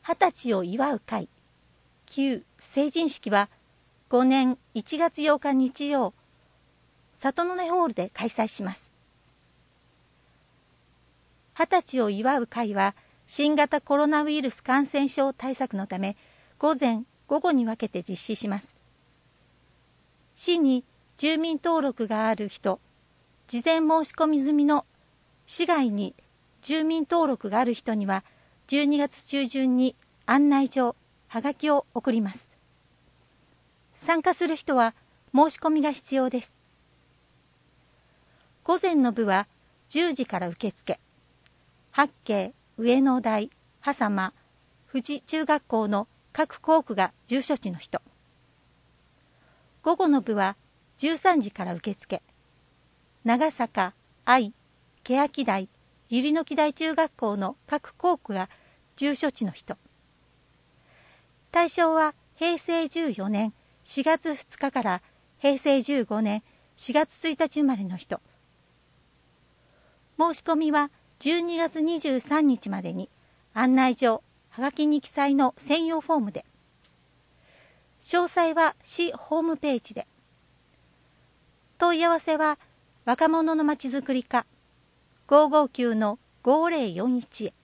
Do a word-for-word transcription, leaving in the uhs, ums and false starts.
二十歳を祝う会、旧成人式はごねんいちがつようか日曜、里の根ホールで開催します。二十歳を祝う会は新型コロナウイルス感染症対策のため午前午後に分けて実施します。市に住民登録がある人、事前申し込み済みの市外に住民登録がある人にはじゅうにがつちゅうじゅんに案内状、はがきを送ります。参加する人は申し込みが必要です。午前の部はじゅうじから受付、八景、上野台、波佐間、富士中学校の各校区が住所地の人。午後の部はじゅうさんじから受付、長坂、愛、欅台、百合の木台中学校の各校区が住所地の人。対象はへいせいじゅうよねんしがつふつかからへいせいじゅうごねんしがつついたち生まれの人。申し込みはじゅうにがつにじゅうさんにちまでに案内状、はがきに記載の専用フォームで。詳細は市ホームページで。問い合わせは若者のまちづくり課 ごーごーきゅうのごーぜろよんいち へ。